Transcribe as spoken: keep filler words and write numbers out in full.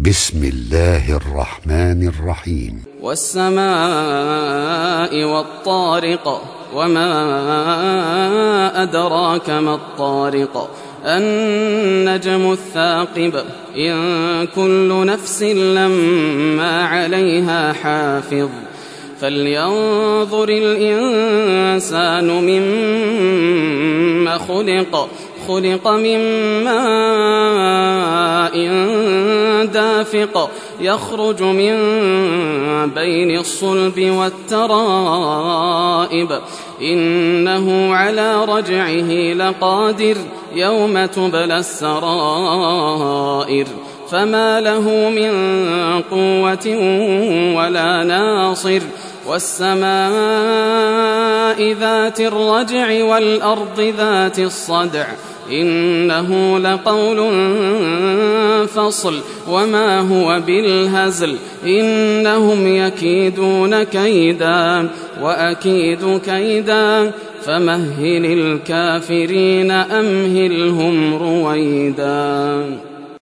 بسم الله الرحمن الرحيم. والسماء والطارق وما أدراك ما الطارق النجم الثاقب إن كل نفس لما عليها حافظ فلينظر الإنسان مما خلق خلق من ماء دافق يخرج من بين الصلب والترائب إنه على رجعه لقادر يوم تبلى السرائر فما له من قوة ولا ناصر والسماء ذات الرجع والأرض ذات الصدع إنه لقول فصل وما هو بالهزل إنهم يكيدون كيدا وأكيد كيدا فمهل الكافرين أمهلهم رويدا.